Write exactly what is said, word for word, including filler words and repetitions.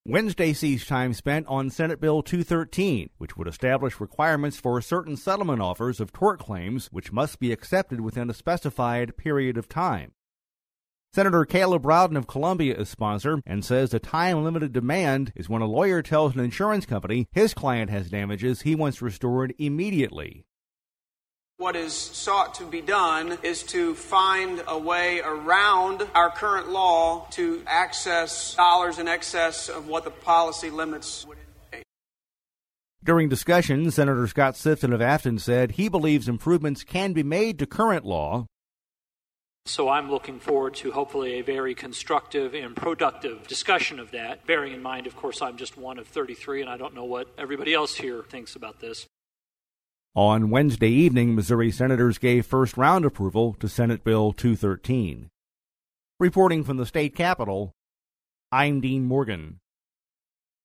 Wednesday sees time spent on Senate Bill two thirteen, which would establish requirements for certain settlement offers of tort claims which must be accepted within a specified period of time. Senator Caleb Rowden of Columbia is sponsor and says a time-limited demand is when a lawyer tells an insurance company his client has damages he wants restored immediately. What is sought to be done is to find a way around our current law to access dollars in excess of what the policy limits would indicate. During discussion, Senator Scott Sifton of Afton said he believes improvements can be made to current law. So I'm looking forward to hopefully a very constructive and productive discussion of that, bearing in mind, of course, I'm just one of thirty-three, and I don't know what everybody else here thinks about this. On Wednesday evening, Missouri senators gave first-round approval to Senate Bill two thirteen. Reporting from the state capitol, I'm Dean Morgan.